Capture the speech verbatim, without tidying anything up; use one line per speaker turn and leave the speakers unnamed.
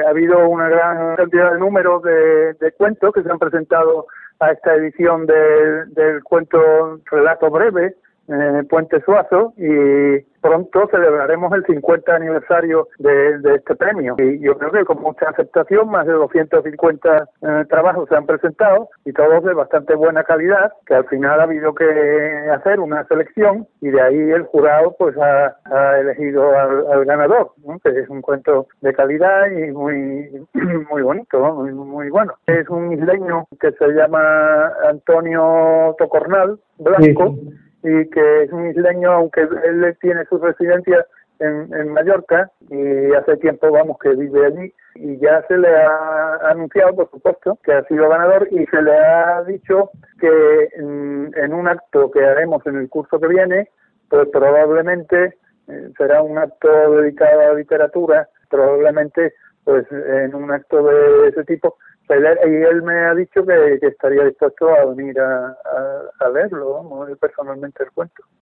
ha habido una gran cantidad de números de, de cuentos que se han presentado a esta edición de, del cuento Relato Breve, eh, Puente Suazo, y pronto celebraremos el cincuenta aniversario de, de este premio. Y yo creo que con mucha aceptación, más de doscientos cincuenta eh, trabajos se han presentado y todos de bastante buena calidad, que al final ha habido que hacer una selección y de ahí el jurado pues ha, ha elegido al, al ganador, ¿no? Que es un cuento de calidad y muy muy bonito, ¿no? muy, muy bueno. Es un isleño que se llama Antonio Tocornal Blanco, sí, y que es un isleño, aunque él tiene su residencia en, en Mallorca y hace tiempo, vamos, que vive allí, y ya se le ha anunciado, por supuesto, que ha sido ganador, y se le ha dicho que en, en un acto que haremos en el curso que viene, pues probablemente eh, será un acto dedicado a la literatura, probablemente pues en un acto de ese tipo. Y él me ha dicho que, que estaría dispuesto a venir a, a, a leerlo, vamos, personalmente el cuento.